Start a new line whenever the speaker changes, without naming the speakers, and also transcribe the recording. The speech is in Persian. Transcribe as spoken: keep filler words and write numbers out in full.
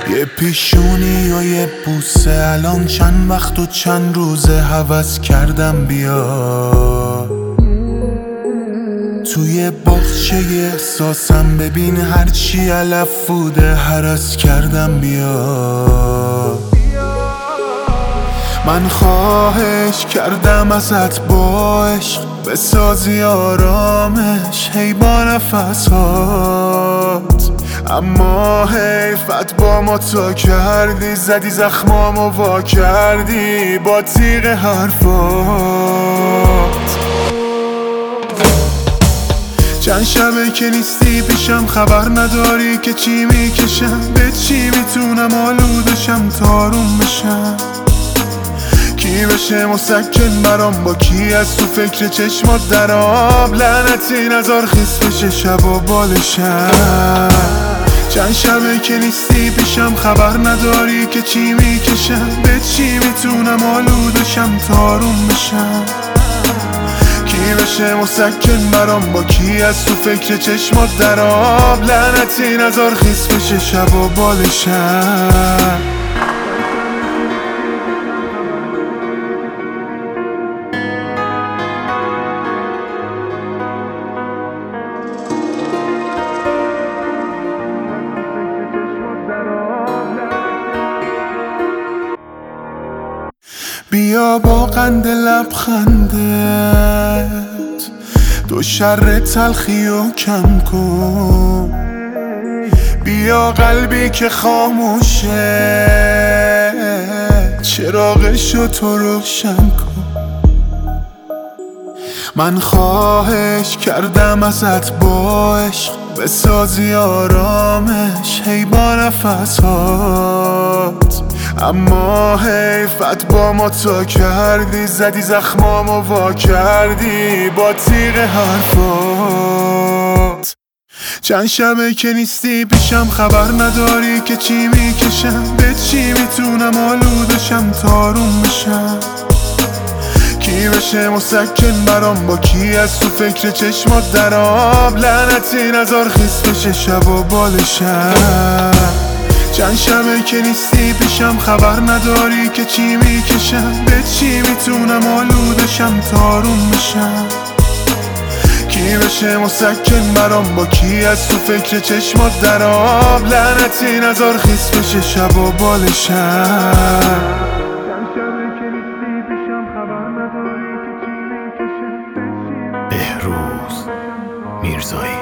یه پیشونی و یه بوسه، الان چند وقت و چند روزه هوس کردم بیا توی باغچه احساسم، ببین هرچی علف بوده هرس کردم بیا. من خواهش کردم ازت با عشق بسازی آرامش، هی با نفسات، اما حیفت با ما تا کردی، زدی زخمامو وا کردی با تیغ حرفات. چند شبه که نیستی پیشم، خبر نداری که چی میکشم، به چی میتونم آلودشم تاروم بشم، کی بشه مسکن برام، با کی از تو فکر چشمات در آب، لعنتی نزار خیس بشه شب و بالشم. چند شبه که نیستی پیشم، خبر نداری که چی میکشم، به چی میتونم آلودشم تاروم بشم، کی بشه مسکن برام، با کی از تو فکر چشمات در آب، لعنتی نزار خیس بشه شب و بالشم. بیا با قند لبخندت دو شر تلخی و کم کن، بیا قلبی که خاموشه چراغشو تو روشن کن. من خواهش کردم ازت با عشق بسازی آرامش، هی با نفسات، اما حیفت با ما تا کردی، زدی زخمامو وا کردی با تیغ حرفات. چند شبه که نیستی پیشم، خبر نداری که چی میکشم، به چی میتونم آلودشم تاروم بشم، کی بشه مسکن برام، با کی از تو فکر چشمات در آب، لعنتی نزار خیس بشه شب و بالشم. چند شبه که نیستی پیشم، خبر نداری که چی میکشم، به چی میتونم آلودشم تاروم بشم، کی بشه مسکن برام، با کی از تو فکر چشمات در آب، لعنتی نزار خیس بشه شب و بالشم.
بهروز میرزایی.